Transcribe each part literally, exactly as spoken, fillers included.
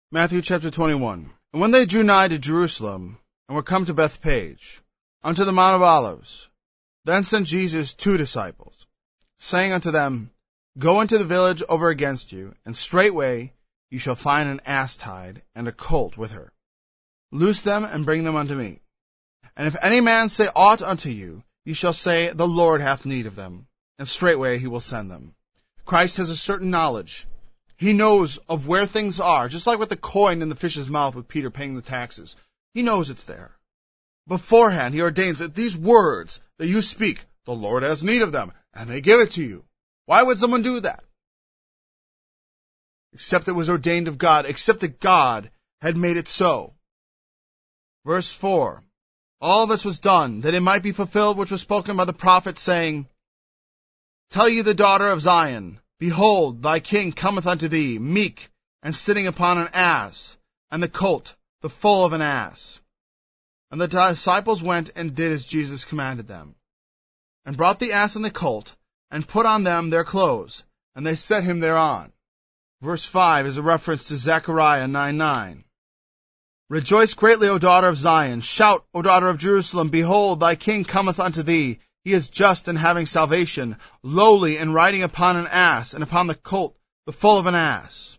Matthew chapter twenty-one. And when they drew nigh to Jerusalem, and were come to Bethphage, unto the Mount of Olives, then sent Jesus two disciples, saying unto them, Go into the village over against you, and straightway you shall find an ass tied, and a colt with her. Loose them, and bring them unto me. And if any man say aught unto you, ye shall say, The Lord hath need of them, and straightway he will send them. Christ has a certain knowledge. He knows of where things are, just like with the coin in the fish's mouth with Peter paying the taxes. He knows it's there. Beforehand, he ordains that these words that you speak, the Lord has need of them, and they give it to you. Why would someone do that? Except it was ordained of God, except that God had made it so. Verse four. All this was done, that it might be fulfilled which was spoken by the prophet, saying, Tell ye the daughter of Zion, Behold, thy king cometh unto thee, meek, and sitting upon an ass, and the colt, the foal of an ass. And the disciples went and did as Jesus commanded them, and brought the ass and the colt, and put on them their clothes, and they set him thereon. Verse five is a reference to Zechariah nine nine. Rejoice greatly, O daughter of Zion. Shout, O daughter of Jerusalem. Behold, thy king cometh unto thee. He is just and having salvation, lowly and riding upon an ass, and upon the colt, the foal of an ass.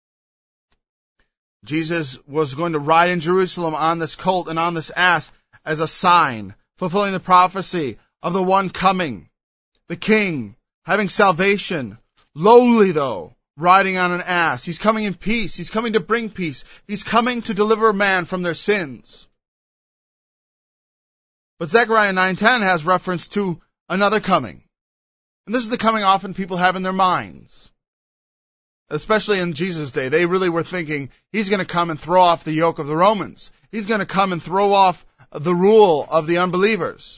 Jesus was going to ride in Jerusalem on this colt and on this ass as a sign, fulfilling the prophecy of the one coming, the king, having salvation, lowly though, riding on an ass. He's coming in peace. He's coming to bring peace. He's coming to deliver man from their sins. But Zechariah nine ten has reference to another coming. And this is the coming often people have in their minds. Especially in Jesus' day. They really were thinking, he's going to come and throw off the yoke of the Romans. He's going to come and throw off the rule of the unbelievers.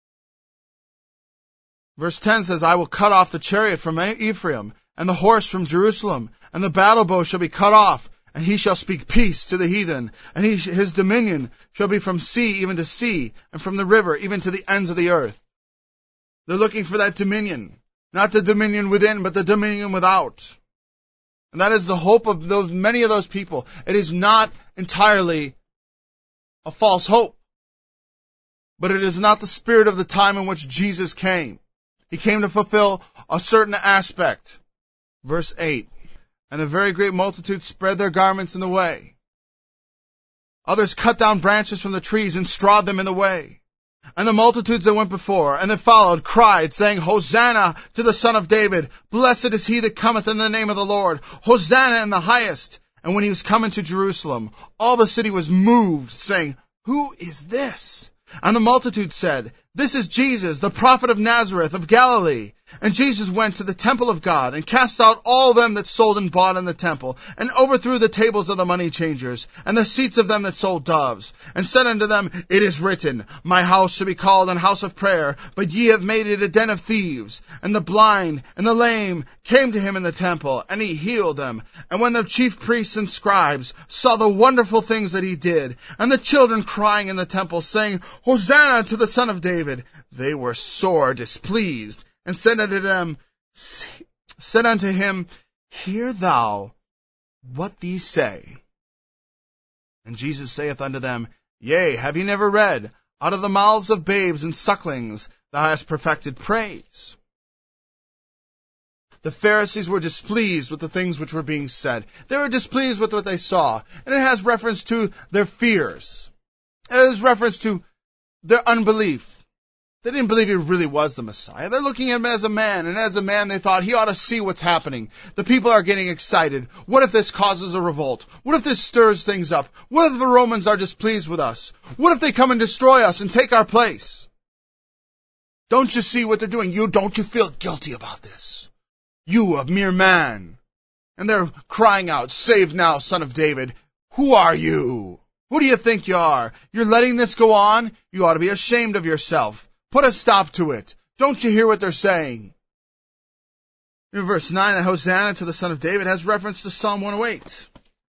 Verse ten says, I will cut off the chariot from Ephraim, and the horse from Jerusalem, and the battle bow shall be cut off, and he shall speak peace to the heathen, and he, his dominion shall be from sea even to sea, and from the river even to the ends of the earth. They're looking for that dominion, not the dominion within, but the dominion without. And that is the hope of those many of those people. It is not entirely a false hope, but it is not the spirit of the time in which Jesus came. He came to fulfill a certain aspect. Verse eight. And a very great multitude spread their garments in the way. Others cut down branches from the trees and strawed them in the way. And the multitudes that went before and that followed cried, saying, Hosanna to the Son of David. Blessed is he that cometh in the name of the Lord. Hosanna in the highest. And when he was coming to Jerusalem, all the city was moved, saying, Who is this? And the multitude said, This is Jesus, the prophet of Nazareth of Galilee. And Jesus went to the temple of God, and cast out all them that sold and bought in the temple, and overthrew the tables of the money changers, and the seats of them that sold doves, and said unto them, It is written, My house shall be called an house of prayer, but ye have made it a den of thieves. And the blind and the lame came to him in the temple, and he healed them. And when the chief priests and scribes saw the wonderful things that he did, and the children crying in the temple, saying, Hosanna to the Son of David, they were sore displeased, and said unto them, said unto him, Hear thou what these say. And Jesus saith unto them, Yea, have ye never read, Out of the mouths of babes and sucklings thou hast perfected praise? The Pharisees were displeased with the things which were being said. They were displeased with what they saw. And it has reference to their fears. It has reference to their unbelief. They didn't believe he really was the Messiah. They're looking at him as a man, and as a man they thought he ought to see what's happening. The people are getting excited. What if this causes a revolt? What if this stirs things up? What if the Romans are displeased with us? What if they come and destroy us and take our place? Don't you see what they're doing? You don't you feel guilty about this? You, a mere man. And they're crying out, Save now, Son of David. Who are you? Who do you think you are? You're letting this go on? You ought to be ashamed of yourself. Put a stop to it. Don't you hear what they're saying? In verse nine, the Hosanna to the Son of David has reference to Psalm one oh eight.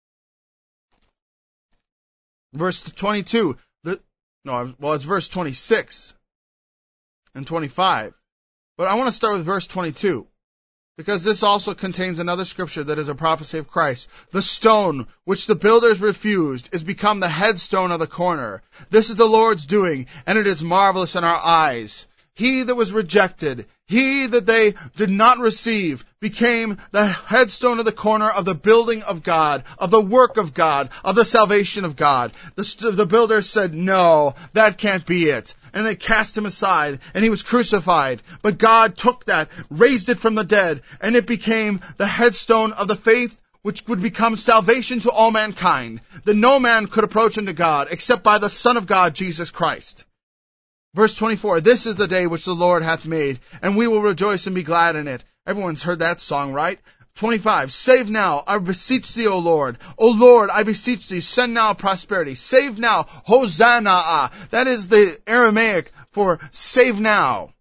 Verse twenty-two, the, no, well, it's verse twenty-six and twenty-five. But I want to start with verse twenty-two. because this also contains another scripture that is a prophecy of Christ. The stone which the builders refused is become the headstone of the corner. This is the Lord's doing, and it is marvelous in our eyes. He that was rejected, he that they did not receive, became the headstone of the corner of the building of God, of the work of God, of the salvation of God. The, the builders said, no, that can't be it. And they cast him aside, and he was crucified. But God took that, raised it from the dead, and it became the headstone of the faith which would become salvation to all mankind, that no man could approach unto God except by the Son of God, Jesus Christ. Verse twenty-four, this is the day which the Lord hath made, and we will rejoice and be glad in it. Everyone's heard that song, right? twenty-five, save now, I beseech thee, O Lord. O Lord, I beseech thee, send now prosperity. Save now, Hosanna. That is the Aramaic for save now.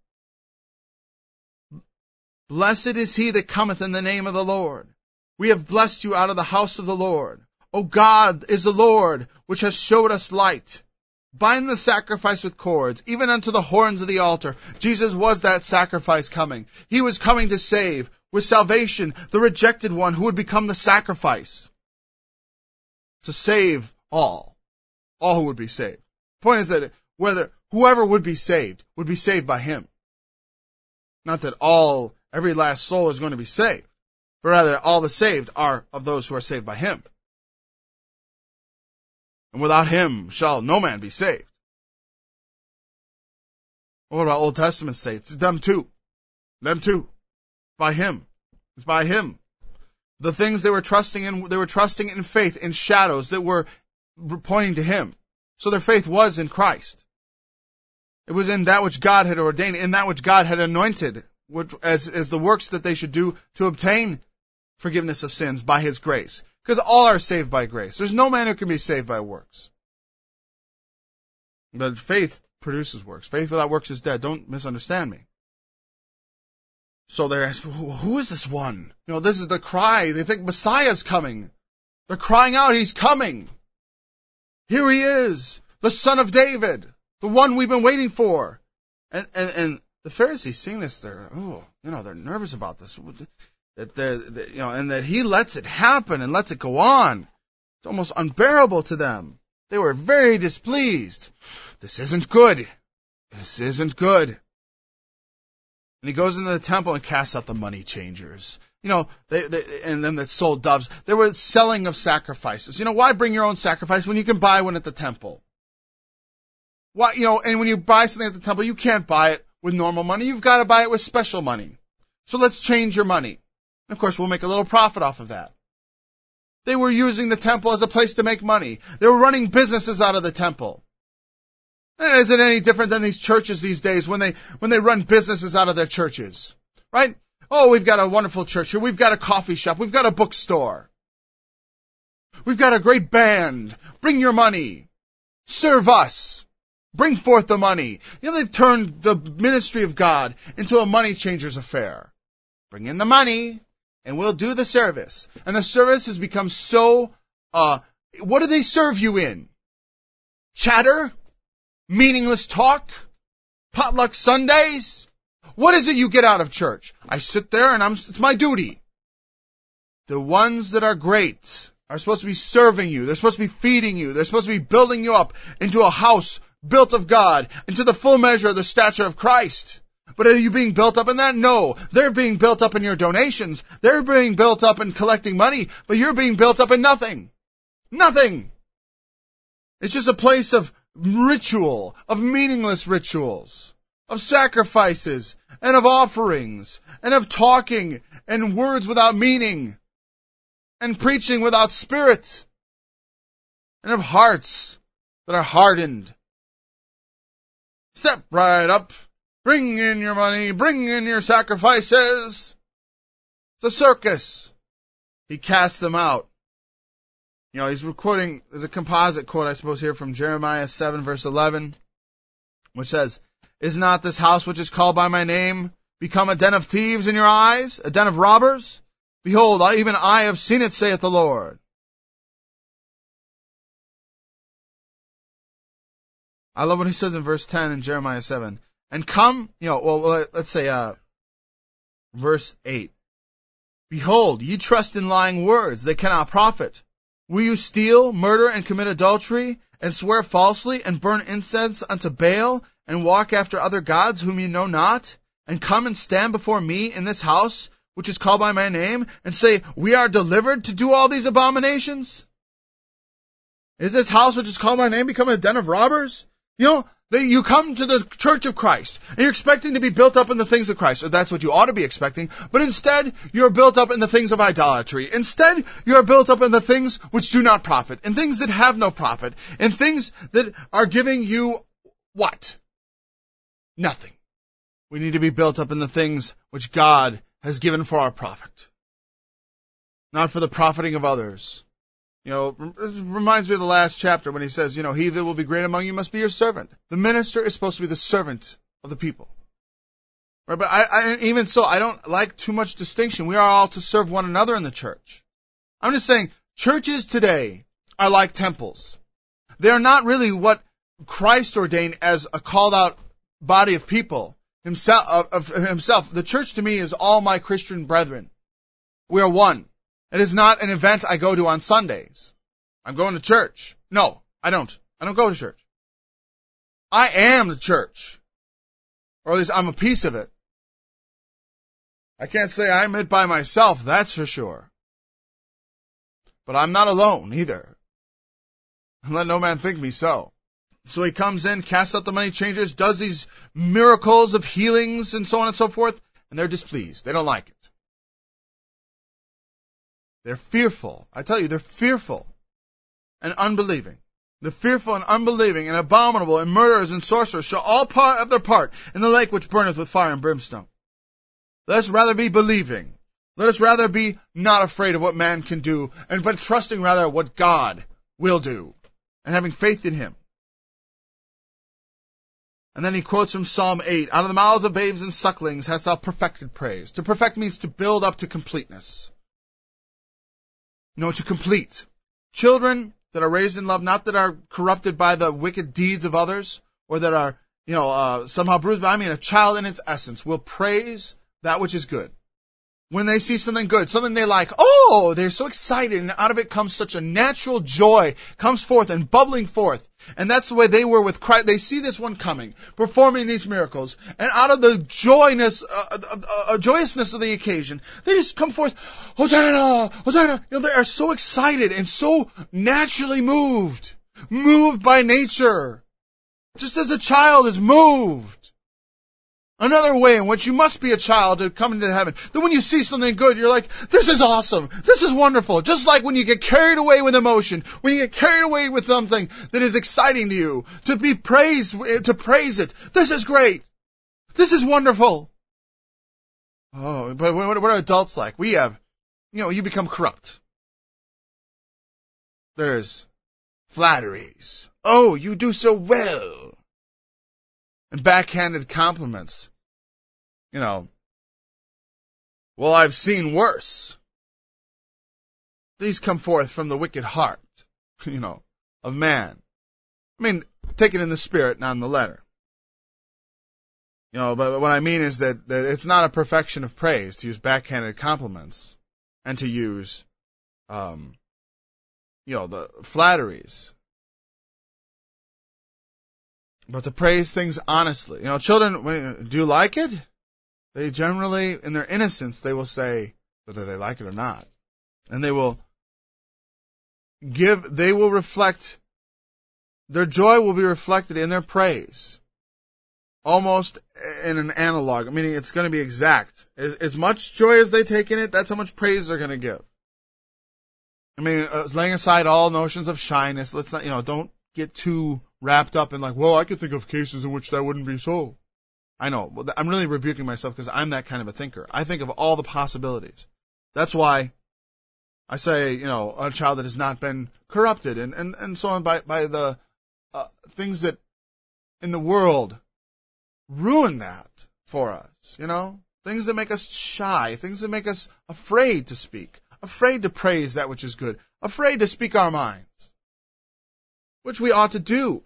Blessed is he that cometh in the name of the Lord. We have blessed you out of the house of the Lord. O God is the Lord, which has showed us light. Bind the sacrifice with cords, even unto the horns of the altar. Jesus was that sacrifice coming. He was coming to save, with salvation, the rejected one who would become the sacrifice. To save all. All who would be saved. The point is that whether whoever would be saved, would be saved by him. Not that all, every last soul is going to be saved, but rather all the saved are of those who are saved by him. And without him shall no man be saved. What about Old Testament saints? It's them too. Them too. By him. It's by him. The things they were trusting in, they were trusting in faith, in shadows that were pointing to him. So their faith was in Christ. It was in that which God had ordained, in that which God had anointed, which, as, as the works that they should do to obtain forgiveness of sins by his grace. Because all are saved by grace. There's no man who can be saved by works. But faith produces works. Faith without works is dead. Don't misunderstand me. So they're asking, who is this one? You know, this is the cry. They think Messiah's coming. They're crying out, he's coming. Here he is, the Son of David, the one we've been waiting for. And, and, and the Pharisees seeing this, they're, oh, you know, they're nervous about this. That, that, you know, and that he lets it happen and lets it go on. It's almost unbearable to them. They were very displeased. This isn't good. This isn't good. And he goes into the temple and casts out the money changers. You know, they, they, and then that sold doves. They were selling of sacrifices. You know, why bring your own sacrifice when you can buy one at the temple? Why, you know, and when you buy something at the temple, you can't buy it with normal money. You've got to buy it with special money. So let's change your money. And of course, we'll make a little profit off of that. They were using the temple as a place to make money. They were running businesses out of the temple. And is it any different than these churches these days when they, when they run businesses out of their churches? Right? Oh, we've got a wonderful church here. We've got a coffee shop. We've got a bookstore. We've got a great band. Bring your money. Serve us. Bring forth the money. You know, they've turned the ministry of God into a money changer's affair. Bring in the money, and we'll do the service. And the service has become so, uh, what do they serve you in? Chatter? Meaningless talk? Potluck Sundays? What is it you get out of church? I sit there and I'm, it's my duty. The ones that are great are supposed to be serving you. They're supposed to be feeding you. They're supposed to be building you up into a house built of God, into the full measure of the stature of Christ. But are you being built up in that? No. They're being built up in your donations. They're being built up in collecting money, but you're being built up in nothing. Nothing. It's just a place of ritual, of meaningless rituals, of sacrifices, and of offerings, and of talking, and words without meaning, and preaching without spirit, and of hearts that are hardened. Step right up. Bring in your money. Bring in your sacrifices. It's a circus. He cast them out. You know, he's quoting, there's a composite quote, I suppose, here from Jeremiah seven, verse eleven, which says, is not this house which is called by my name become a den of thieves in your eyes, a den of robbers? Behold, even I have seen it, saith the Lord. I love what he says in verse ten in Jeremiah seven. And come, you know, well, let's say, uh, verse eight. Behold, ye trust in lying words, they cannot profit. Will you steal, murder, and commit adultery, and swear falsely, and burn incense unto Baal, and walk after other gods whom ye know not, and come and stand before me in this house, which is called by my name, and say, we are delivered to do all these abominations? Is this house which is called by name become a den of robbers? You know, they, you come to the church of Christ, and you're expecting to be built up in the things of Christ, or that's what you ought to be expecting, but instead, you're built up in the things of idolatry. Instead, you're built up in the things which do not profit, in things that have no profit, in things that are giving you what? Nothing. We need to be built up in the things which God has given for our profit, not for the profiting of others. You know, it reminds me of the last chapter when he says, you know, he that will be great among you must be your servant. The minister is supposed to be the servant of the people. Right? But I, I, even so, I don't like too much distinction. We are all to serve one another in the church. I'm just saying, churches today are like temples. They are not really what Christ ordained as a called out body of people himself. Of, of himself. The church to me is all my Christian brethren. We are one. It is not an event I go to on Sundays. I'm going to church. No, I don't. I don't go to church. I am the church. Or at least I'm a piece of it. I can't say I'm it by myself, that's for sure. But I'm not alone either. And let no man think me so. So he comes in, casts out the money changers, does these miracles of healings and so on and so forth, and they're displeased. They don't like it. They're fearful. I tell you, they're fearful and unbelieving. The fearful and unbelieving and abominable and murderers and sorcerers shall all part of their part in the lake which burneth with fire and brimstone. Let us rather be believing. Let us rather be not afraid of what man can do, and but trusting rather what God will do, and having faith in him. And then he quotes from Psalm eight, out of the mouths of babes and sucklings hast thou perfected praise. To perfect means to build up to completeness. No, to complete. Children that are raised in love, not that are corrupted by the wicked deeds of others, or that are, you know, uh, somehow bruised by, I mean, a child in its essence will praise that which is good. When they see something good, something they like, oh, they're so excited, and out of it comes such a natural joy, comes forth and bubbling forth. And that's the way they were with Christ. They see this one coming, performing these miracles, and out of the joyness, uh, uh, uh, joyousness of the occasion, they just come forth, Hosanna, Hosanna. You know, they are so excited and so naturally moved, moved by nature, just as a child is moved. Another way in which you must be a child to come into heaven. That when you see something good, you're like, this is awesome. This is wonderful. Just like when you get carried away with emotion, when you get carried away with something that is exciting to you, to be praised, to praise it. This is great. This is wonderful. Oh, but what are adults like? We have, you know, you become corrupt. There's flatteries. Oh, you do so well. And backhanded compliments. You know, well, I've seen worse. These come forth from the wicked heart, you know, of man. I mean, take it in the spirit, not in the letter. You know, but what I mean is that, that it's not a perfection of praise to use backhanded compliments and to use, um, you know, the flatteries. But to praise things honestly. You know, children, when, do you like it? They generally, in their innocence, they will say whether they like it or not. And they will give, they will reflect, their joy will be reflected in their praise. Almost in an analog, meaning it's going to be exact. As, as much joy as they take in it, that's how much praise they're going to give. I mean, uh, laying aside all notions of shyness, let's not, you know, don't get too wrapped up in like, well, I could think of cases in which that wouldn't be so. I know. I'm really rebuking myself because I'm that kind of a thinker. I think of all the possibilities. That's why I say, you know, a child that has not been corrupted and, and, and so on by, by the uh, things that in the world ruin that for us, you know? Things that make us shy, things that make us afraid to speak, afraid to praise that which is good, afraid to speak our minds, which we ought to do.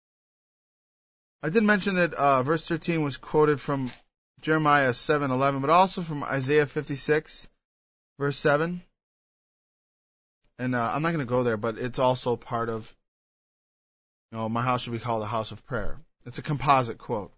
I did mention that uh, verse thirteen was quoted from Jeremiah seven eleven, but also from Isaiah fifty-six. verse seven. And uh, I'm not going to go there, but it's also part of, you know, my house should be called a house of prayer. It's a composite quote.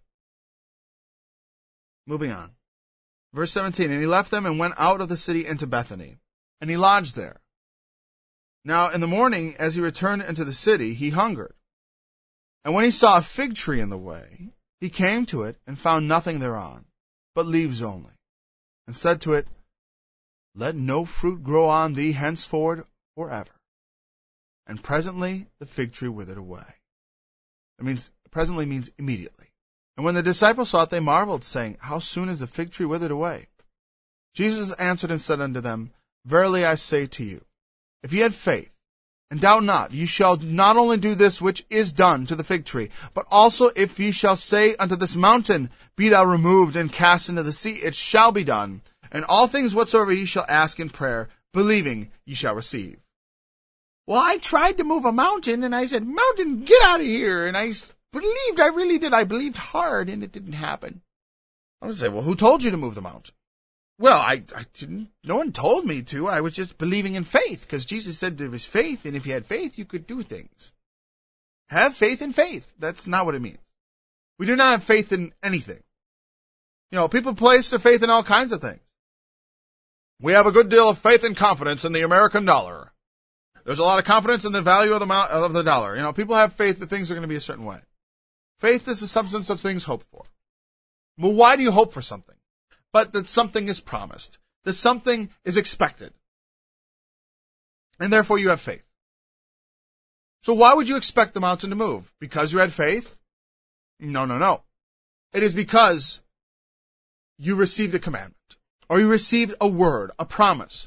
Moving on. Verse seventeen, and he left them and went out of the city into Bethany, and he lodged there. Now in the morning, as he returned into the city, he hungered. And when he saw a fig tree in the way, he came to it and found nothing thereon, but leaves only, and said to it, let no fruit grow on thee henceforward forever. And presently the fig tree withered away. It means, presently means immediately. And when the disciples saw it, they marveled, saying, how soon is the fig tree withered away? Jesus answered and said unto them, verily I say to you, if ye had faith, and doubt not, ye shall not only do this which is done to the fig tree, but also if ye shall say unto this mountain, be thou removed and cast into the sea, it shall be done. And all things whatsoever ye shall ask in prayer, believing, ye shall receive. Well, I tried to move a mountain, and I said, mountain, get out of here. And I believed, I really did. I believed hard, and it didn't happen. I would say, well, who told you to move the mountain? Well, I, I didn't, no one told me to. I was just believing in faith, because Jesus said there was faith, and if you had faith, you could do things. Have faith in faith. That's not what it means. We do not have faith in anything. You know, people place their faith in all kinds of things. We have a good deal of faith and confidence in the American dollar. There's a lot of confidence in the value of the of the dollar. You know, people have faith that things are going to be a certain way. Faith is the substance of things hoped for. Well, why do you hope for something? But that something is promised, that something is expected, and therefore you have faith. So why would you expect the mountain to move? Because you had faith? No, no, no. It is because you received a commandment, or you received a word, a promise.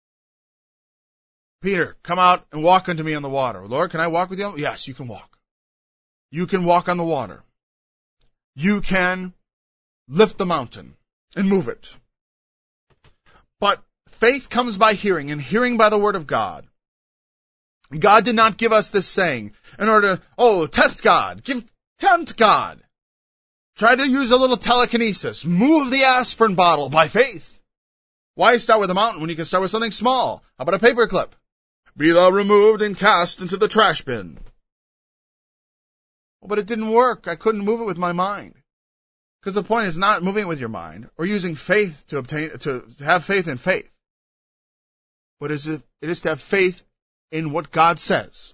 Peter, come out and walk unto me on the water. Lord, can I walk with you? Yes, you can walk. You can walk on the water. You can lift the mountain and move it. But faith comes by hearing, and hearing by the word of God. God did not give us this saying in order to, oh, test God, give, tempt God. Try to use a little telekinesis. Move the aspirin bottle by faith. Why start with a mountain when you can start with something small? How about a paperclip? Be thou removed and cast into the trash bin. Well, but it didn't work. I couldn't move it with my mind. Because the point is not moving it with your mind or using faith to obtain, to, to have faith in faith. But it is to have faith in what God says.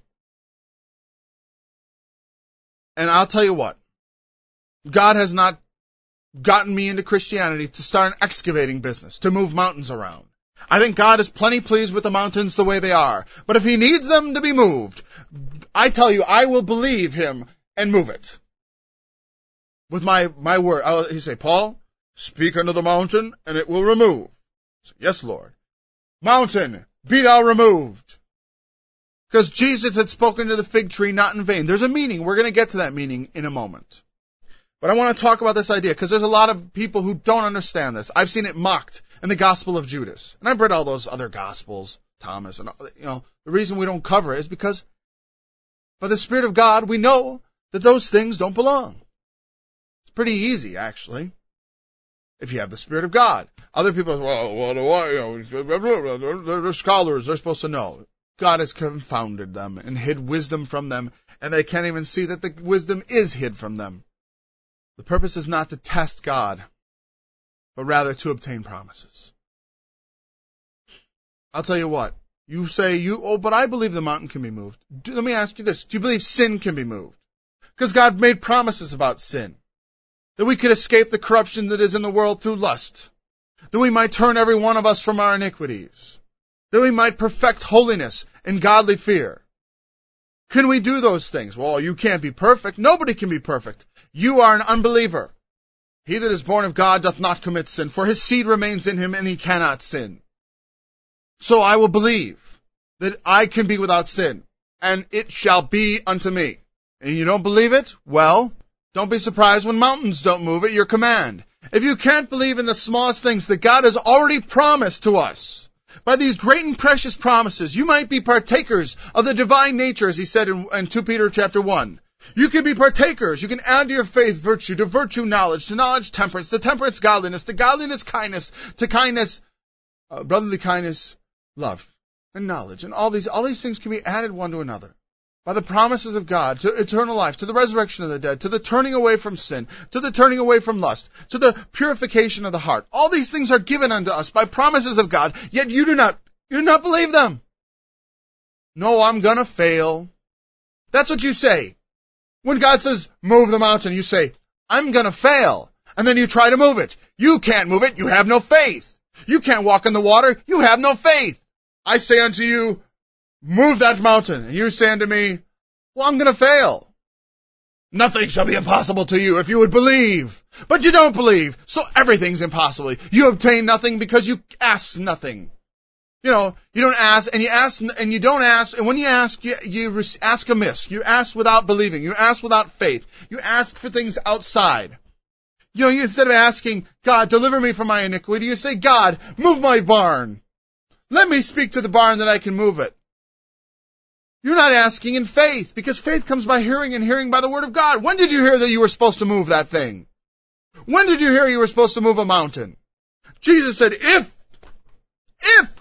And I'll tell you what. God has not gotten me into Christianity to start an excavating business, to move mountains around. I think God is plenty pleased with the mountains the way they are. But if he needs them to be moved, I tell you, I will believe him and move it. With my, my word. I'll, he say, Paul, speak unto the mountain, and it will remove. Say, yes, Lord. Mountain, be thou removed. Because Jesus had spoken to the fig tree not in vain. There's a meaning. We're going to get to that meaning in a moment. But I want to talk about this idea, because there's a lot of people who don't understand this. I've seen it mocked in the Gospel of Judas. And I've read all those other Gospels, Thomas, and, you know, the reason we don't cover it is because by the Spirit of God, we know that those things don't belong. It's pretty easy, actually, if you have the Spirit of God. Other people, well, what do I, you know, they're scholars, they're supposed to know. God has confounded them and hid wisdom from them, and they can't even see that the wisdom is hid from them. The purpose is not to test God, but rather to obtain promises. I'll tell you what. You say, you, oh, but I believe the mountain can be moved. Do, let me ask you this. Do you believe sin can be moved? Because God made promises about sin. That we could escape the corruption that is in the world through lust. That we might turn every one of us from our iniquities. That we might perfect holiness and godly fear. Can we do those things? Well, you can't be perfect. Nobody can be perfect. You are an unbeliever. He that is born of God doth not commit sin, for his seed remains in him, and he cannot sin. So I will believe that I can be without sin, and it shall be unto me. And you don't believe it? Well, don't be surprised when mountains don't move at your command. If you can't believe in the smallest things that God has already promised to us, by these great and precious promises, you might be partakers of the divine nature, as he said in, in Second Peter chapter one. You can be partakers. You can add to your faith virtue, to virtue knowledge, to knowledge temperance, to temperance godliness, to godliness kindness, to kindness uh, brotherly kindness, love, and knowledge. And all these, all these things can be added one to another by the promises of God to eternal life, to the resurrection of the dead, to the turning away from sin, to the turning away from lust, to the purification of the heart. All these things are given unto us by promises of God, yet you do not, you do not believe them. No, I'm gonna fail. That's what you say. When God says, move the mountain, you say, I'm gonna fail. And then you try to move it. You can't move it, you have no faith. You can't walk in the water, you have no faith. I say unto you, move that mountain. And you say unto me, well, I'm going to fail. Nothing shall be impossible to you if you would believe. But you don't believe, so everything's impossible. You obtain nothing because you ask nothing. You know, you don't ask, and you ask, and you don't ask, and when you ask, you, you ask amiss. You ask without believing. You ask without faith. You ask for things outside. You know, you, instead of asking, God, deliver me from my iniquity, you say, God, move my barn. Let me speak to the barn that I can move it. You're not asking in faith, because faith comes by hearing, and hearing by the word of God. When did you hear that you were supposed to move that thing? When did you hear you were supposed to move a mountain? Jesus said, if, if,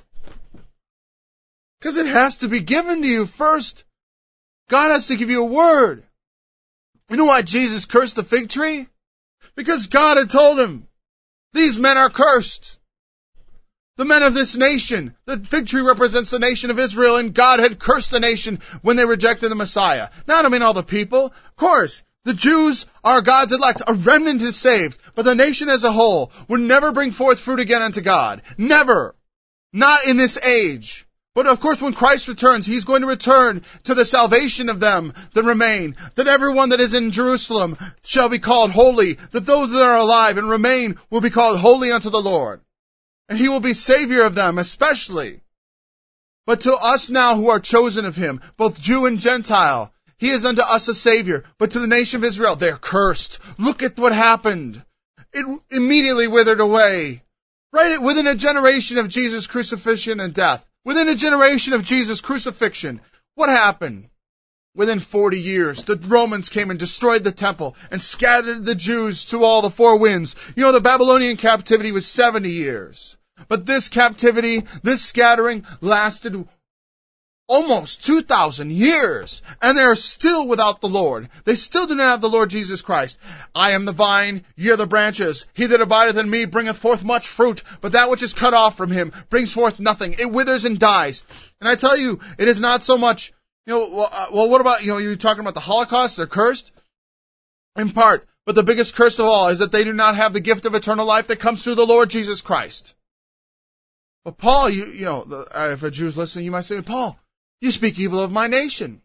because it has to be given to you first. God has to give you a word. You know why Jesus cursed the fig tree? Because God had told him, these men are cursed. The men of this nation. The fig tree represents the nation of Israel, and God had cursed the nation when they rejected the Messiah. Now, I don't mean all the people. Of course, the Jews are God's elect. A remnant is saved. But the nation as a whole would never bring forth fruit again unto God. Never. Not in this age. But of course, when Christ returns, He's going to return to the salvation of them that remain. That everyone that is in Jerusalem shall be called holy. That those that are alive and remain will be called holy unto the Lord. And He will be Savior of them, especially. But to us now who are chosen of Him, both Jew and Gentile, He is unto us a Savior. But to the nation of Israel, they are cursed. Look at what happened. It immediately withered away. Right within a generation of Jesus' crucifixion and death. Within a generation of Jesus' crucifixion. What happened? Within forty years, the Romans came and destroyed the temple and scattered the Jews to all the four winds. You know, the Babylonian captivity was seventy years. But this captivity, this scattering, lasted almost two thousand years. And they are still without the Lord. They still do not have the Lord Jesus Christ. I am the vine, ye are the branches. He that abideth in me bringeth forth much fruit, but that which is cut off from him brings forth nothing. It withers and dies. And I tell you, it is not so much... You know, well, uh, well, what about, you know, you're talking about the Holocaust, they're cursed? In part. But the biggest curse of all is that they do not have the gift of eternal life that comes through the Lord Jesus Christ. But Paul, you, you know, the, uh, if a Jew's listening, you might say, Paul, you speak evil of my nation.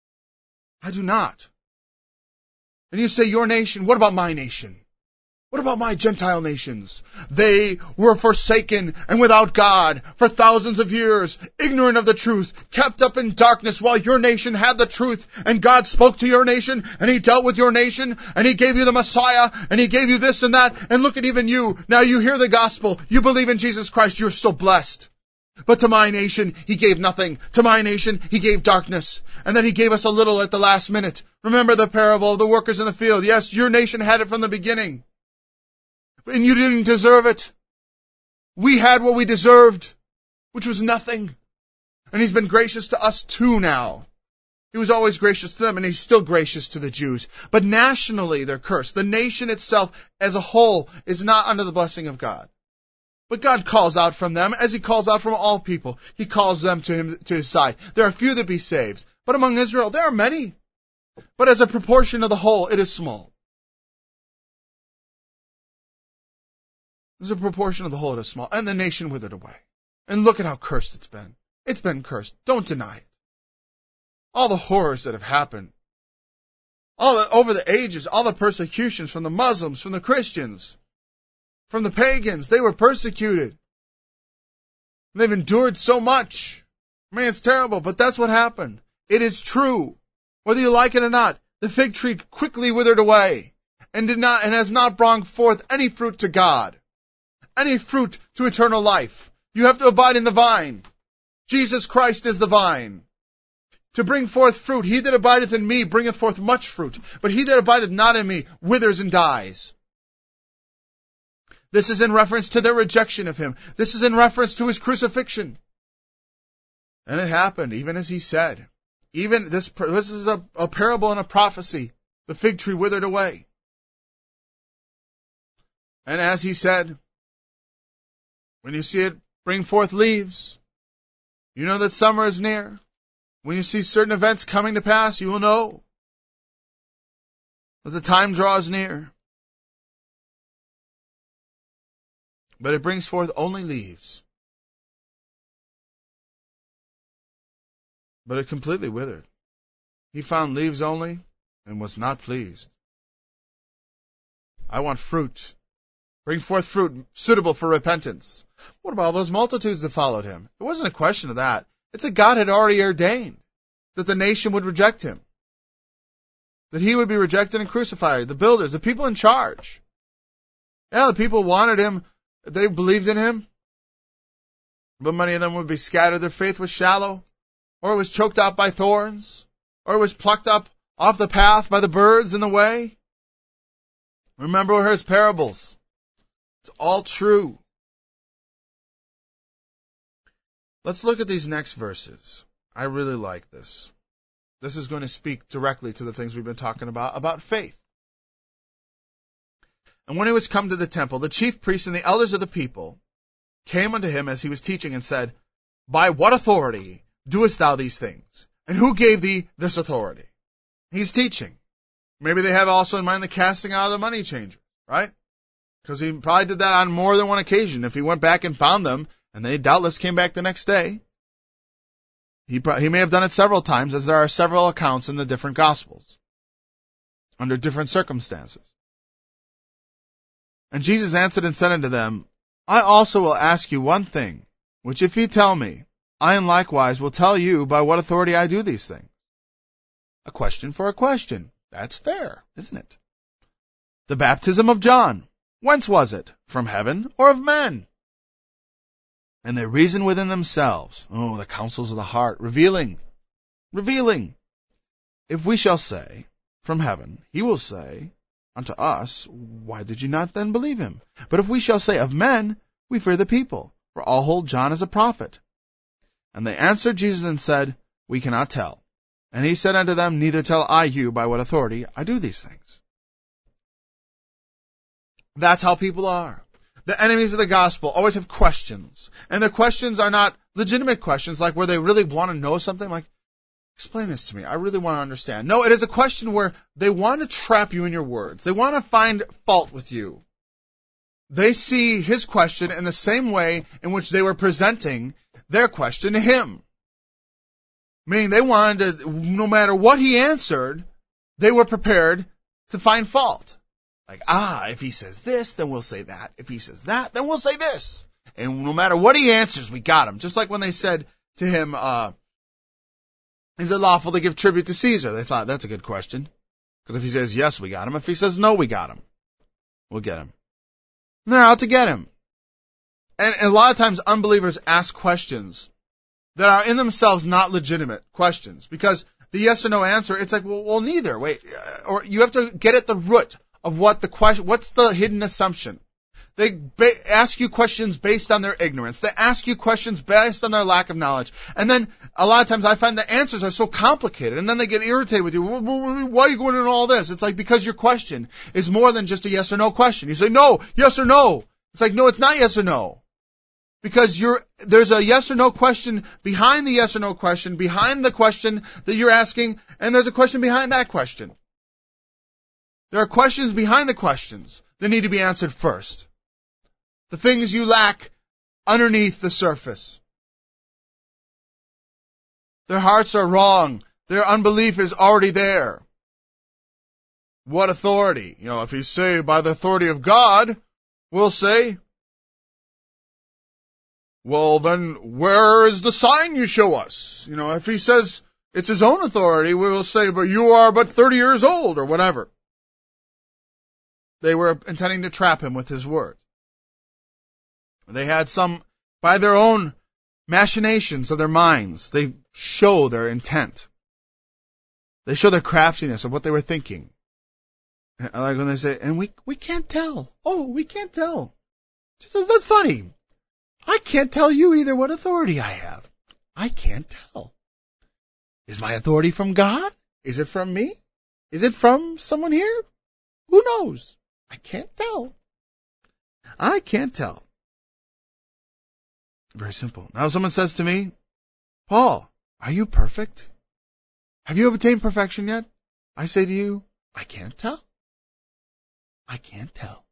I do not. And you say, your nation, what about my nation? What about my Gentile nations? They were forsaken and without God for thousands of years, ignorant of the truth, kept up in darkness while your nation had the truth, and God spoke to your nation, and He dealt with your nation, and He gave you the Messiah, and He gave you this and that, and look at even you. Now you hear the gospel, you believe in Jesus Christ, you're so blessed. But to my nation, He gave nothing. To my nation, He gave darkness. And then He gave us a little at the last minute. Remember the parable of the workers in the field. Yes, your nation had it from the beginning. And you didn't deserve it. We had what we deserved, which was nothing. And He's been gracious to us too now. He was always gracious to them, and He's still gracious to the Jews. But nationally, they're cursed. The nation itself as a whole is not under the blessing of God. But God calls out from them as He calls out from all people. He calls them to Him, to His side. There are few that be saved. But among Israel, there are many. But as a proportion of the whole, it is small. As a proportion of the whole, it is small. And the nation withered away. And look at how cursed it's been. It's been cursed. Don't deny it. All the horrors that have happened. All the, over the ages, all the persecutions from the Muslims, from the Christians, from the pagans. They were persecuted. They've endured so much. I mean, it's terrible, but that's what happened. It is true. Whether you like it or not, the fig tree quickly withered away and did not, and has not brought forth any fruit to God. Any fruit to eternal life. You have to abide in the vine. Jesus Christ is the vine. To bring forth fruit, he that abideth in me bringeth forth much fruit, but he that abideth not in me withers and dies. This is in reference to their rejection of him. This is in reference to his crucifixion. And it happened, even as he said. Even this, this is a, a parable and a prophecy. The fig tree withered away. And as he said, when you see it bring forth leaves, you know that summer is near. When you see certain events coming to pass, you will know that the time draws near. But it brings forth only leaves. But it completely withered. He found leaves only and was not pleased. I want fruit. Bring forth fruit suitable for repentance. What about all those multitudes that followed him? It wasn't a question of that. It's that God had already ordained that the nation would reject him. That he would be rejected and crucified. The builders, the people in charge. Yeah, the people wanted him. They believed in him. But many of them would be scattered. Their faith was shallow. Or it was choked out by thorns. Or it was plucked up off the path by the birds in the way. Remember his parables. It's all true. Let's look at these next verses. I really like this. This is going to speak directly to the things we've been talking about, about faith. And when he was come to the temple, the chief priests and the elders of the people came unto him as he was teaching and said, By what authority doest thou these things? And who gave thee this authority? He's teaching. Maybe they have also in mind the casting out of the money changer, right? Because he probably did that on more than one occasion. If he went back and found them, and they doubtless came back the next day, he, he may have done it several times, as there are several accounts in the different Gospels, under different circumstances. And Jesus answered and said unto them, I also will ask you one thing, which if ye tell me, I in likewise will tell you by what authority I do these things. A question for a question. That's fair, isn't it? The baptism of John, whence was it? From heaven or of men? And they reason within themselves. Oh, the counsels of the heart, revealing, revealing. If we shall say, from heaven, he will say unto us, why did you not then believe him? But if we shall say of men, we fear the people, for all hold John as a prophet. And they answered Jesus and said, we cannot tell. And he said unto them, neither tell I you by what authority I do these things. That's how people are. The enemies of the gospel always have questions. And the questions are not legitimate questions, like where they really want to know something, like, explain this to me. I really want to understand. No, it is a question where they want to trap you in your words. They want to find fault with you. They see his question in the same way in which they were presenting their question to him. Meaning they wanted to, no matter what he answered, they were prepared to find fault. Like, ah, if he says this, then we'll say that. If he says that, then we'll say this. And no matter what he answers, we got him. Just like when they said to him, uh, is it lawful to give tribute to Caesar? They thought, that's a good question. Because if he says yes, we got him. If he says no, we got him. We'll get him. And they're out to get him. And a lot of times unbelievers ask questions that are in themselves not legitimate questions. Because the yes or no answer, it's like, well, well neither. Wait, or you have to get at the root of what the question, what's the hidden assumption. They ba- ask you questions based on their ignorance. They ask you questions based on their lack of knowledge. And then a lot of times I find the answers are so complicated, and then they get irritated with you. Why are you going into all this? It's like, because your question is more than just a yes or no question. You say, no, yes or no. It's like, no, it's not yes or no. Because you're, there's a yes or no question behind the yes or no question, behind the question that you're asking, and there's a question behind that question. There are questions behind the questions that need to be answered first. The things you lack underneath the surface. Their hearts are wrong. Their unbelief is already there. What authority? You know, if you say by the authority of God, we'll say, well, then where is the sign you show us? You know, if he says it's his own authority, we will say, but you are but thirty years old, or whatever. They were intending to trap him with his words. They had some, by their own machinations of their minds, they show their intent. They show their craftiness of what they were thinking. Like when they say, and we we can't tell. Oh, we can't tell. She says, that's funny. I can't tell you either what authority I have. I can't tell. Is my authority from God? Is it from me? Is it from someone here? Who knows? I can't tell. I can't tell. Very simple. Now someone says to me, Paul, are you perfect? Have you obtained perfection yet? I say to you, I can't tell. I can't tell.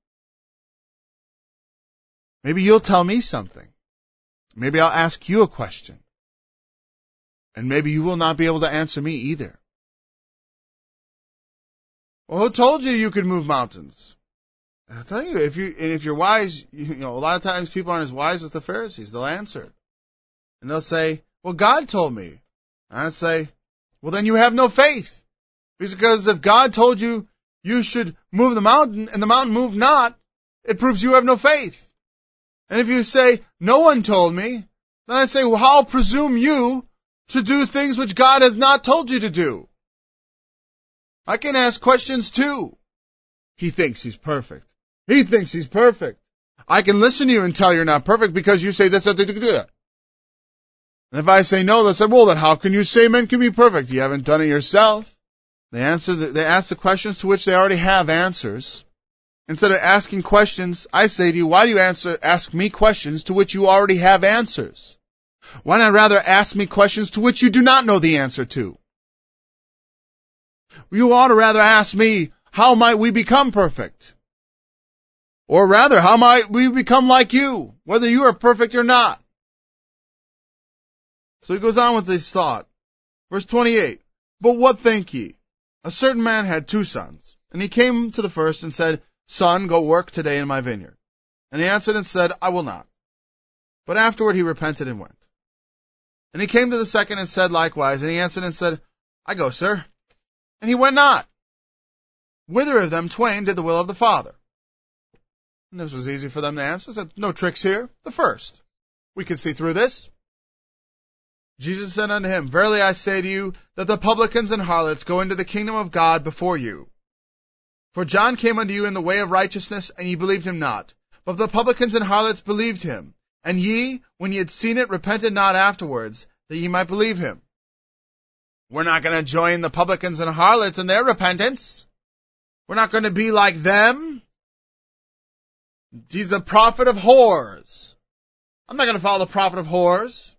Maybe you'll tell me something. Maybe I'll ask you a question. And maybe you will not be able to answer me either. Well, who told you you could move mountains? I'll tell you, if you and if you're wise, you know, a lot of times people aren't as wise as the Pharisees. They'll answer it. And they'll say, well, God told me. And I'd say, well, then you have no faith. Because if God told you you should move the mountain and the mountain moved not, it proves you have no faith. And if you say, no one told me, then I say, well, how presume you to do things which God has not told you to do? I can ask questions too. He thinks he's perfect. He thinks he's perfect. I can listen to you and tell you're not perfect because you say this, that, that, that. And if I say no, they'll say, well, then how can you say men can be perfect? You haven't done it yourself. They answer. The, they ask the questions to which they already have answers. Instead of asking questions, I say to you, why do you answer, ask me questions to which you already have answers? Why not rather ask me questions to which you do not know the answer to? You ought to rather ask me, how might we become perfect? Or rather, how might we become like you, whether you are perfect or not? So he goes on with this thought. Verse twenty-eight, but what think ye? A certain man had two sons, and he came to the first and said, Son, go work today in my vineyard. And he answered and said, I will not. But afterward he repented and went. And he came to the second and said likewise, and he answered and said, I go, sir. And he went not. Whither of them twain did the will of the Father? And this was easy for them to answer. Said, no tricks here. The first. We can see through this. Jesus said unto him, Verily I say to you, that the publicans and harlots go into the kingdom of God before you. For John came unto you in the way of righteousness, and ye believed him not. But the publicans and harlots believed him. And ye, when ye had seen it, repented not afterwards, that ye might believe him. We're not going to join the publicans and harlots in their repentance. We're not going to be like them. He's a prophet of whores. I'm not going to follow the prophet of whores.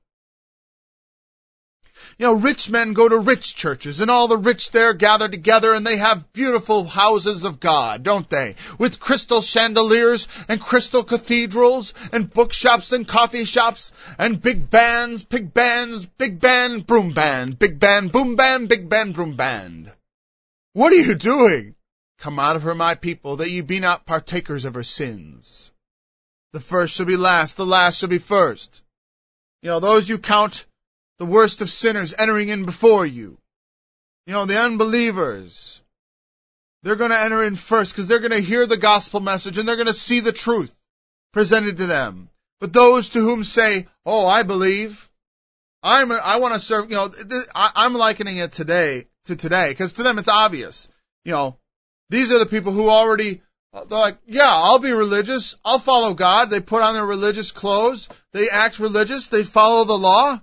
You know, rich men go to rich churches, and all the rich there gather together, and they have beautiful houses of God, don't they? With crystal chandeliers, and crystal cathedrals, and bookshops, and coffee shops, and big bands, big bands, big band, broom band, big band, boom band, big band, broom band. What are you doing? Come out of her, my people, that ye be not partakers of her sins. The first shall be last, the last shall be first. You know, those you count the worst of sinners entering in before you. You know, the unbelievers. They're going to enter in first because they're going to hear the gospel message and they're going to see the truth presented to them. But those to whom say, oh, I believe, I'm, I want to serve, you know, I, I'm likening it today to today because to them it's obvious. You know, these are the people who already, they're like, yeah, I'll be religious. I'll follow God. They put on their religious clothes. They act religious. They follow the law.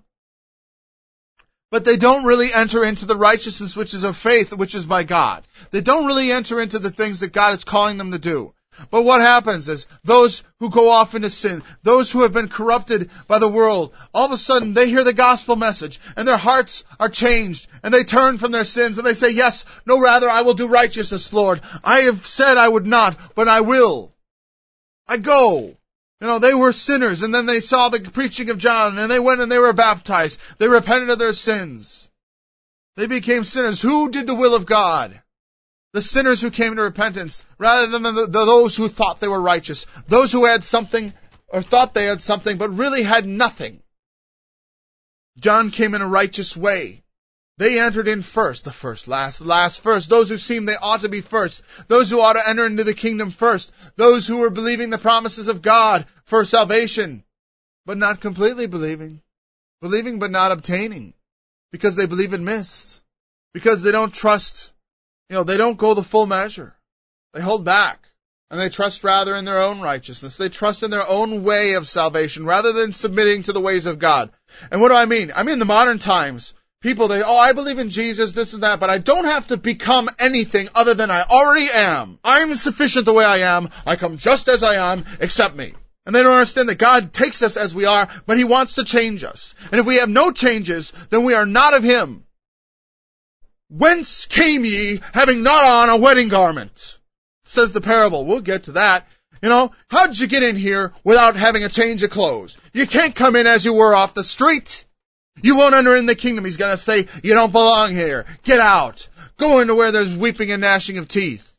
But they don't really enter into the righteousness which is of faith, which is by God. They don't really enter into the things that God is calling them to do. But what happens is those who go off into sin, those who have been corrupted by the world, all of a sudden they hear the gospel message and their hearts are changed and they turn from their sins and they say, yes, no, rather I will do righteousness, Lord. I have said I would not, but I will. I go. You know, they were sinners, and then they saw the preaching of John, and they went and they were baptized. They repented of their sins. They became sinners. Who did the will of God? The sinners who came to repentance, rather than the, the, those who thought they were righteous. Those who had something, or thought they had something, but really had nothing. John came in a righteous way. They entered in first, the first, last, the last, first. Those who seemed they ought to be first. Those who ought to enter into the kingdom first. Those who were believing the promises of God for salvation, but not completely believing. Believing but not obtaining. Because they believe in mist. Because they don't trust, you know, they don't go the full measure. They hold back. And they trust rather in their own righteousness. They trust in their own way of salvation rather than submitting to the ways of God. And what do I mean? I mean in the modern times, people, they, oh, I believe in Jesus, this and that, but I don't have to become anything other than I already am. I'm sufficient the way I am. I come just as I am, accept me. And they don't understand that God takes us as we are, but He wants to change us. And if we have no changes, then we are not of Him. Whence came ye, having not on a wedding garment? Says the parable. We'll get to that. You know, how'd you get in here without having a change of clothes? You can't come in as you were off the street. You won't enter in the kingdom. He's going to say, you don't belong here. Get out. Go into where there's weeping and gnashing of teeth.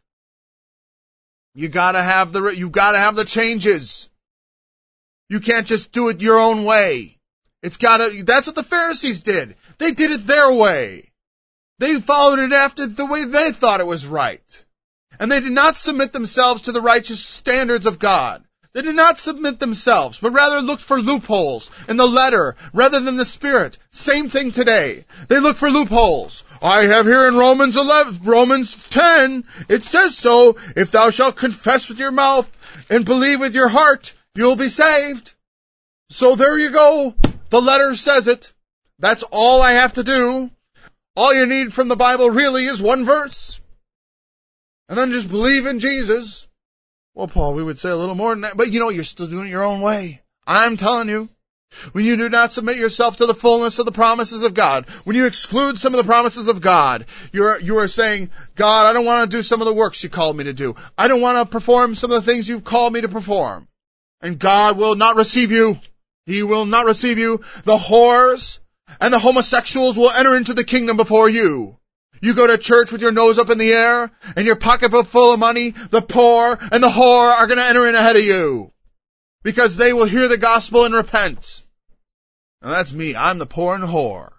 You gotta have the, you gotta have the changes. You can't just do it your own way. It's gotta, that's what the Pharisees did. They did it their way. They followed it after the way they thought it was right. And they did not submit themselves to the righteous standards of God. They did not submit themselves, but rather looked for loopholes in the letter rather than the spirit. Same thing today. They look for loopholes. I have here in Romans eleven, Romans ten, it says so, if thou shalt confess with your mouth and believe with your heart, you'll be saved. So there you go. The letter says it. That's all I have to do. All you need from the Bible really is one verse. And then just believe in Jesus. Well, Paul, we would say a little more than that, but you know, you're still doing it your own way. I'm telling you, when you do not submit yourself to the fullness of the promises of God, when you exclude some of the promises of God, you're, you are saying, God, I don't want to do some of the works you called me to do. I don't want to perform some of the things you've called me to perform. And God will not receive you. He will not receive you. The whores and the homosexuals will enter into the kingdom before you. You go to church with your nose up in the air and your pocketbook full of money, the poor and the whore are going to enter in ahead of you because they will hear the gospel and repent. And that's me. I'm the poor and whore.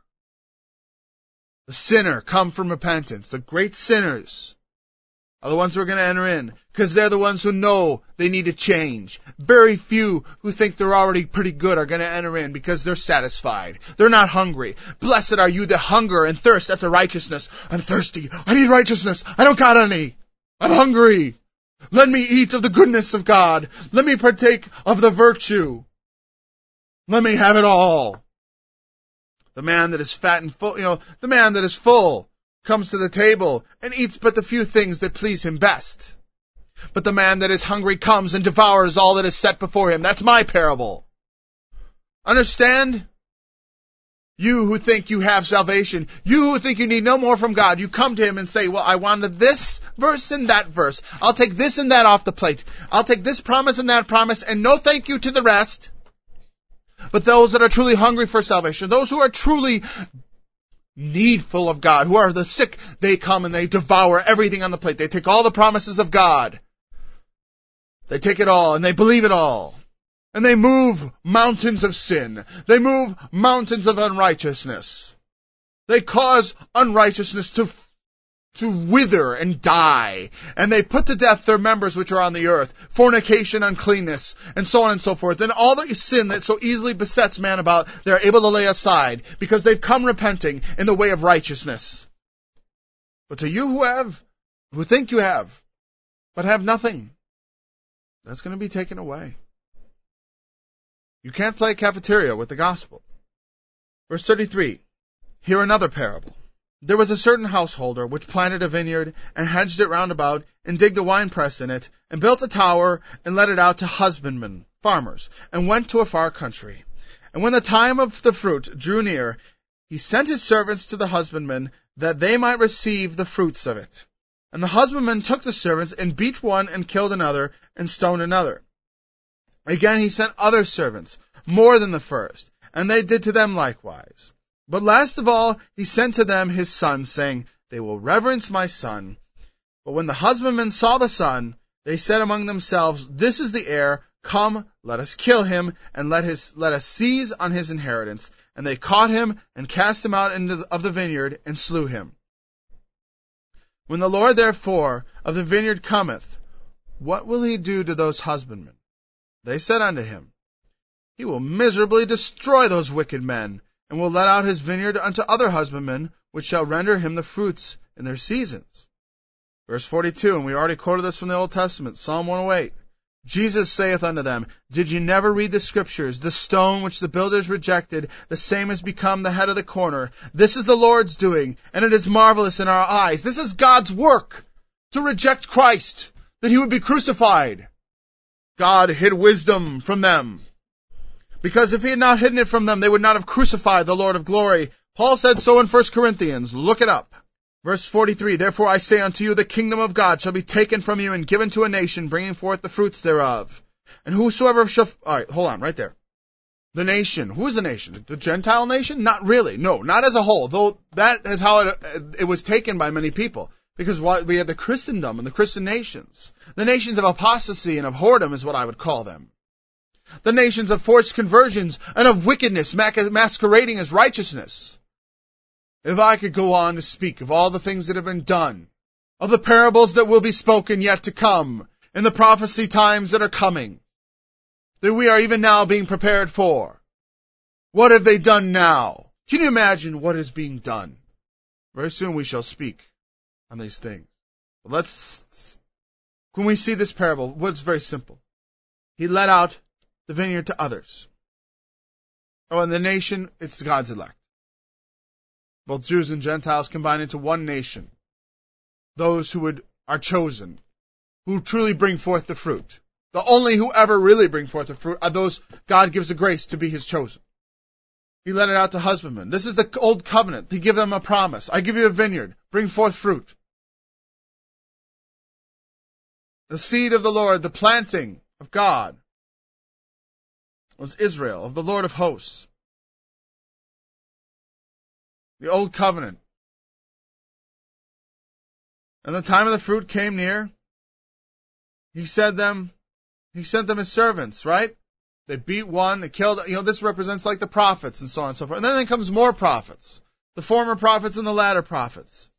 The sinner come from repentance. The great sinners are the ones who are going to enter in because they're the ones who know they need to change. Very few who think they're already pretty good are going to enter in because they're satisfied. They're not hungry. Blessed are you that hunger and thirst after righteousness. I'm thirsty. I need righteousness. I don't got any. I'm hungry. Let me eat of the goodness of God. Let me partake of the virtue. Let me have it all. The man that is fat and full, you know, the man that is full comes to the table and eats but the few things that please him best. But the man that is hungry comes and devours all that is set before him. That's my parable. Understand? You who think you have salvation, you who think you need no more from God, you come to Him and say, well, I wanted this verse and that verse. I'll take this and that off the plate. I'll take this promise and that promise, and no thank you to the rest. But those that are truly hungry for salvation, those who are truly needful of God, who are the sick, they come and they devour everything on the plate. They take all the promises of God. They take it all and they believe it all. And they move mountains of sin. They move mountains of unrighteousness. They cause unrighteousness to to wither and die. And they put to death their members which are on the earth. Fornication, uncleanness, and so on and so forth. And all the sin that so easily besets man about, they're able to lay aside because they've come repenting in the way of righteousness. But to you who have, who think you have, but have nothing, that's going to be taken away. You can't play cafeteria with the gospel. Verse thirty-three. Hear another parable. There was a certain householder which planted a vineyard and hedged it round about and digged a winepress in it and built a tower and let it out to husbandmen, farmers, and went to a far country. And when the time of the fruit drew near, he sent his servants to the husbandmen that they might receive the fruits of it. And the husbandmen took the servants and beat one and killed another and stoned another. Again he sent other servants, more than the first, and they did to them likewise. But last of all, he sent to them his son, saying, They will reverence my son. But when the husbandmen saw the son, they said among themselves, This is the heir. Come, let us kill him, and let his let us seize on his inheritance. And they caught him, and cast him out into the, of the vineyard, and slew him. When the Lord therefore of the vineyard cometh, what will he do to those husbandmen? They said unto him, He will miserably destroy those wicked men, and will let out his vineyard unto other husbandmen, which shall render him the fruits in their seasons. Verse forty-two, and we already quoted this from the Old Testament, Psalm one oh eight. Jesus saith unto them, Did ye never read the Scriptures? The stone which the builders rejected, the same has become the head of the corner. This is the Lord's doing, and it is marvelous in our eyes. This is God's work, to reject Christ, that he would be crucified. God hid wisdom from them, because if he had not hidden it from them, they would not have crucified the Lord of glory. Paul said so in First Corinthians. Look it up. Verse forty-three, Therefore I say unto you, the kingdom of God shall be taken from you and given to a nation, bringing forth the fruits thereof. And whosoever shall... Alright, hold on, right there. The nation. Who is the nation? The Gentile nation? Not really. No, not as a whole, though that is how it, it was taken by many people. Because we had the Christendom and the Christian nations. The nations of apostasy and of whoredom is what I would call them. The nations of forced conversions and of wickedness masquerading as righteousness. If I could go on to speak of all the things that have been done, of the parables that will be spoken yet to come, in the prophecy times that are coming, that we are even now being prepared for. What have they done now? Can you imagine what is being done? Very soon we shall speak on these things. But let's, when we see this parable, well, it's very simple. He let out the vineyard to others. Oh, and the nation, it's God's elect. Both Jews and Gentiles combine into one nation. Those who would are chosen, who truly bring forth the fruit. The only who ever really bring forth the fruit are those God gives the grace to be his chosen. He let it out to husbandmen. This is the old covenant. He gave them a promise. I give you a vineyard. Bring forth fruit. The seed of the Lord, the planting of God, was Israel, of the Lord of hosts. The old covenant. And the time of the fruit came near. He said them, he sent them as servants, right? They beat one, they killed, you know, this represents like the prophets and so on and so forth. And then there comes more prophets. The former prophets and the latter prophets.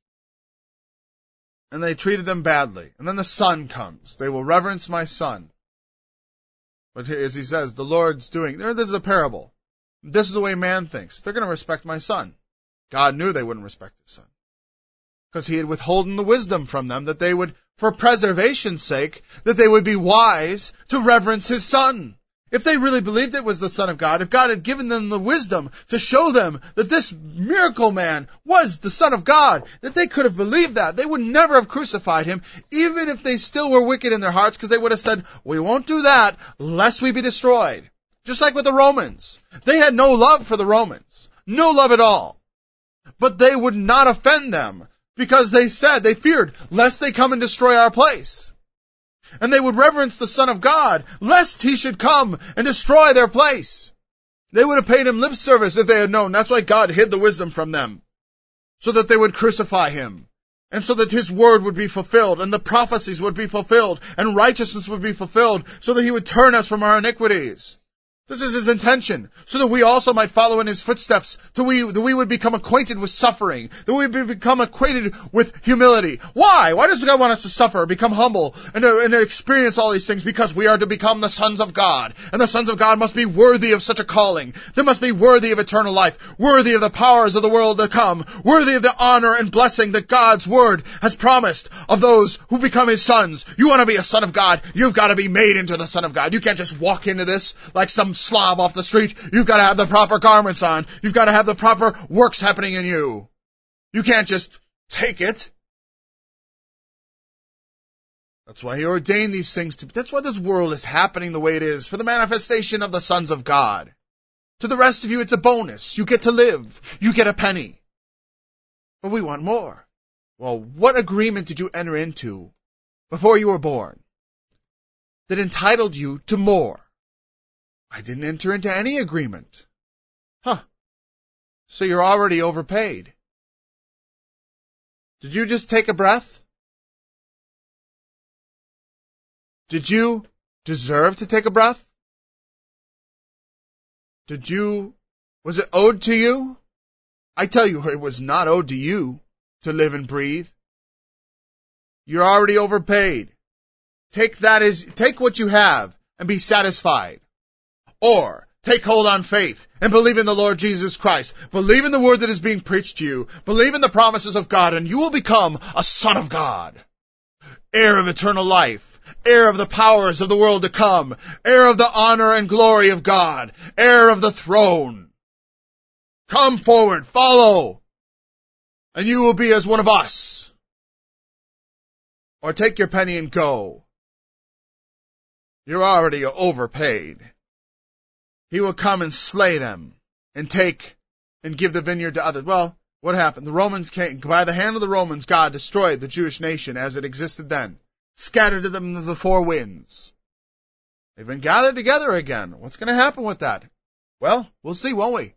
And they treated them badly. And then the son comes. They will reverence my son. But as he says, the Lord's doing, this is a parable. This is the way man thinks. They're going to respect my son. God knew they wouldn't respect his son. Because he had withholden the wisdom from them that they would, for preservation's sake, that they would be wise to reverence his son. If they really believed it was the Son of God, if God had given them the wisdom to show them that this miracle man was the Son of God, that they could have believed that, they would never have crucified him, even if they still were wicked in their hearts, because they would have said, we won't do that, lest we be destroyed. Just like with the Romans. They had no love for the Romans. No love at all. But they would not offend them, because they said, they feared, lest they come and destroy our place. And they would reverence the Son of God, lest he should come and destroy their place. They would have paid him lip service if they had known. That's why God hid the wisdom from them, so that they would crucify him, and so that his word would be fulfilled, and the prophecies would be fulfilled, and righteousness would be fulfilled, so that he would turn us from our iniquities. This is his intention, so that we also might follow in his footsteps, so we, that we would become acquainted with suffering, that we would become acquainted with humility. Why? Why does God want us to suffer, become humble, and to, and to experience all these things? Because we are to become the sons of God, and the sons of God must be worthy of such a calling. They must be worthy of eternal life, worthy of the powers of the world to come, worthy of the honor and blessing that God's word has promised of those who become his sons. You want to be a son of God, you've got to be made into the son of God. You can't just walk into this like some slob off the street. You've got to have the proper garments on. You've got to have the proper works happening in you. You can't just take it. That's why he ordained these things to, that's why this world is happening the way it is, for the manifestation of the sons of God. To the rest of you, it's a bonus. You get to live. You get a penny. But we want more. Well, what agreement did you enter into before you were born that entitled you to more? I didn't enter into any agreement. Huh. So you're already overpaid. Did you just take a breath? Did you deserve to take a breath? Did you, was it owed to you? I tell you, it was not owed to you to live and breathe. You're already overpaid. Take that as, take what you have and be satisfied. Or, take hold on faith and believe in the Lord Jesus Christ. Believe in the word that is being preached to you. Believe in the promises of God, and you will become a son of God. heir of eternal life, heir of the powers of the world to come, heir of the honor and glory of God, heir of the throne. Come forward, follow, and you will be as one of us. Or take your penny and go. You're already overpaid. He will come and slay them and take and give the vineyard to others. Well, what happened? The Romans came, by the hand of the Romans, God destroyed the Jewish nation as it existed then, scattered them to the four winds. They've been gathered together again. What's going to happen with that? Well, we'll see, won't we?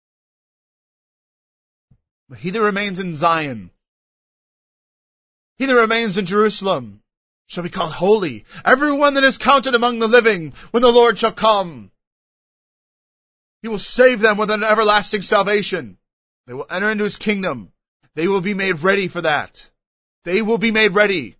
But he that remains in Zion, he that remains in Jerusalem, shall be called holy. Everyone that is counted among the living, when the Lord shall come, he will save them with an everlasting salvation. They will enter into his kingdom. They will be made ready for that. They will be made ready.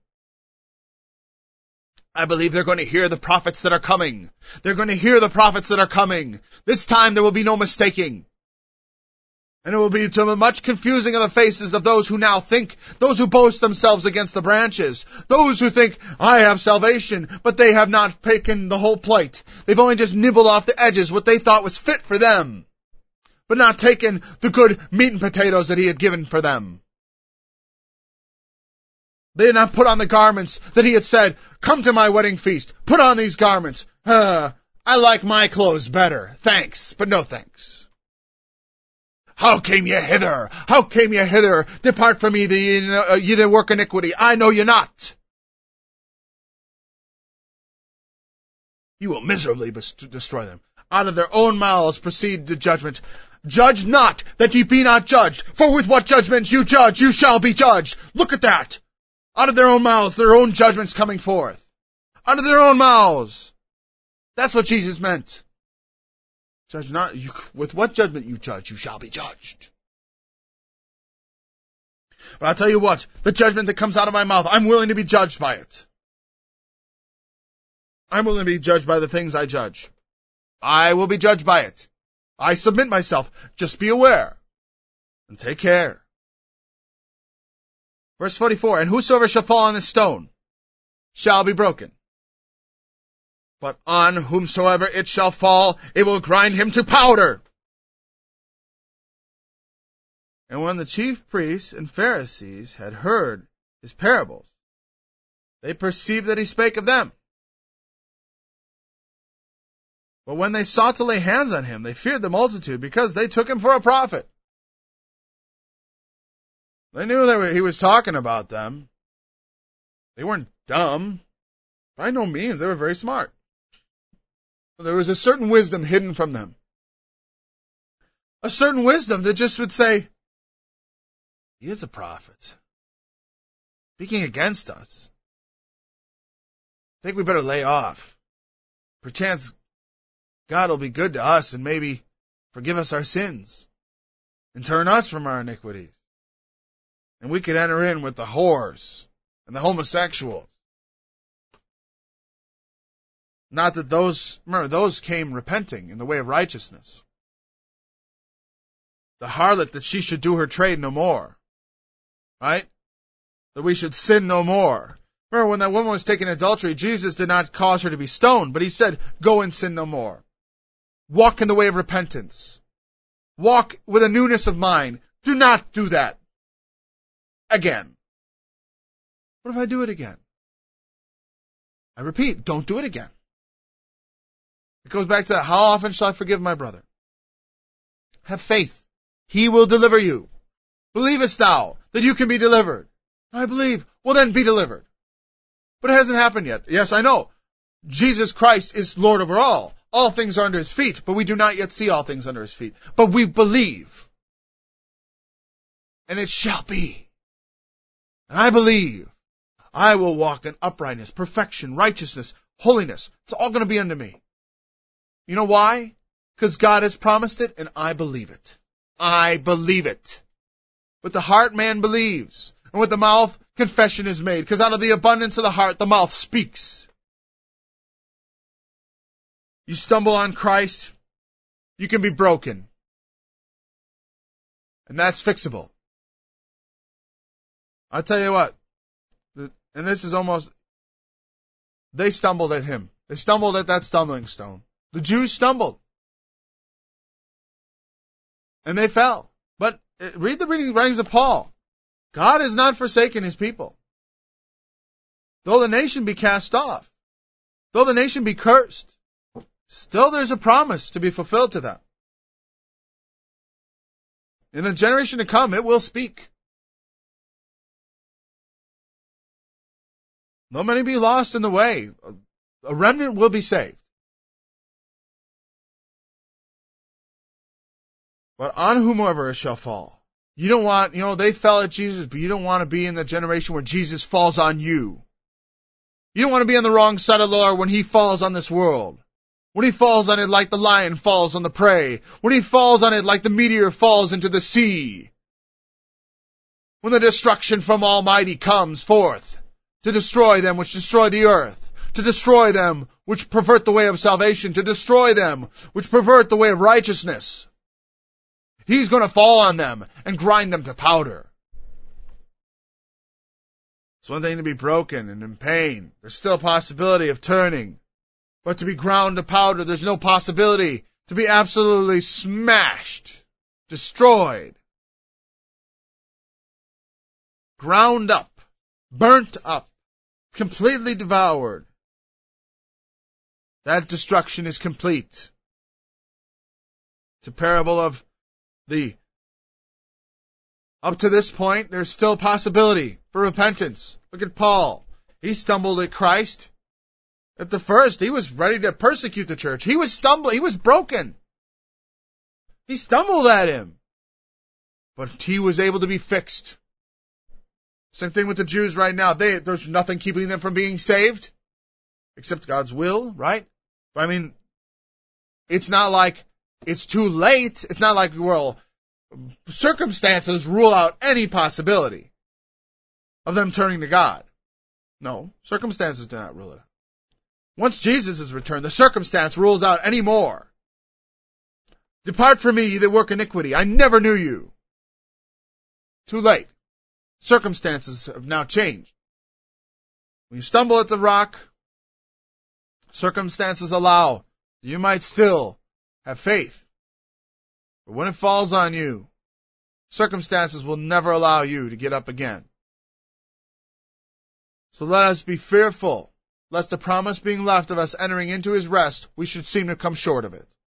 I believe they're going to hear the prophets that are coming. They're going to hear the prophets that are coming. This time there will be no mistaking. And it will be to much confusing of the faces of those who now think, those who boast themselves against the branches, those who think, I have salvation, but they have not taken the whole plate. They've only just nibbled off the edges what they thought was fit for them, but not taken the good meat and potatoes that he had given for them. They had not put on the garments that he had said, come to my wedding feast, put on these garments. Uh, I like my clothes better. Thanks, but no thanks. How came ye hither? How came ye hither? Depart from me, the, uh, ye that work iniquity. I know you not. He will miserably destroy them. Out of their own mouths proceed the judgment. Judge not, that ye be not judged. For with what judgment you judge, you shall be judged. Look at that. Out of their own mouths, their own judgments coming forth. Out of their own mouths. That's what Jesus meant. Judge not, you, with what judgment you judge, you shall be judged. But I'll tell you what, the judgment that comes out of my mouth, I'm willing to be judged by it. I'm willing to be judged by the things I judge. I will be judged by it. I submit myself. Just be aware. And take care. Verse forty-four, and whosoever shall fall on this stone shall be broken. But on whomsoever it shall fall, it will grind him to powder. And when the chief priests and Pharisees had heard his parables, they perceived that he spake of them. But when they sought to lay hands on him, they feared the multitude, because they took him for a prophet. They knew that he was talking about them. They weren't dumb. By no means, they were very smart. There was a certain wisdom hidden from them. A certain wisdom that just would say, he is a prophet, speaking against us. I think we better lay off. Perchance God will be good to us and maybe forgive us our sins and turn us from our iniquities. And we could enter in with the whores and the homosexuals. Not that those, remember, those came repenting in the way of righteousness. The harlot, that she should do her trade no more. Right? That we should sin no more. Remember, when that woman was taken in adultery, Jesus did not cause her to be stoned, but he said, go and sin no more. Walk in the way of repentance. Walk with a newness of mind. Do not do that again. What if I do it again? I repeat, don't do it again. It goes back to that, how often shall I forgive my brother? Have faith. He will deliver you. Believest thou that you can be delivered? I believe. Well, then be delivered. But it hasn't happened yet. Yes, I know. Jesus Christ is Lord over all. All things are under his feet, but we do not yet see all things under his feet. But we believe. And it shall be. And I believe. I will walk in uprightness, perfection, righteousness, holiness. It's all going to be unto me. You know why? Because God has promised it, and I believe it. I believe it. With the heart man believes, and with the mouth confession is made, because out of the abundance of the heart the mouth speaks. You stumble on Christ, you can be broken. And that's fixable. I'll tell you what, And this is almost, they stumbled at him. They stumbled at that stumbling stone. The Jews stumbled. And they fell. But read the reading writings of Paul. God has not forsaken his people. Though the nation be cast off, though the nation be cursed, still there's a promise to be fulfilled to them. In the generation to come, it will speak. Though many be lost in the way, a remnant will be saved. But on whomever it shall fall. You don't want, you know, they fell at Jesus, but you don't want to be in the generation where Jesus falls on you. You don't want to be on the wrong side of the Lord when he falls on this world. When he falls on it like the lion falls on the prey. When he falls on it like the meteor falls into the sea. When the destruction from Almighty comes forth to destroy them which destroy the earth, to destroy them which pervert the way of salvation, to destroy them which pervert the way of righteousness. He's going to fall on them and grind them to powder. It's one thing to be broken and in pain. There's still a possibility of turning. But to be ground to powder, there's no possibility to be absolutely smashed, destroyed, ground up, burnt up, completely devoured. That destruction is complete. It's a parable of the, up to this point, there's still possibility for repentance. Look at Paul. He stumbled at Christ. At the first, he was ready to persecute the church. He was stumbling. He was broken. He stumbled at him. But he was able to be fixed. Same thing with the Jews right now. They, there's nothing keeping them from being saved. Except God's will, right? But I mean, it's not like it's too late. It's not like, well, circumstances rule out any possibility of them turning to God. No, circumstances do not rule it out. Once Jesus is returned, the circumstance rules out any more. Depart from me, ye that work iniquity. I never knew you. Too late. Circumstances have now changed. When you stumble at the rock, circumstances allow you might still have faith. But when it falls on you, circumstances will never allow you to get up again. So let us be fearful, lest the promise being left of us entering into his rest, we should seem to come short of it.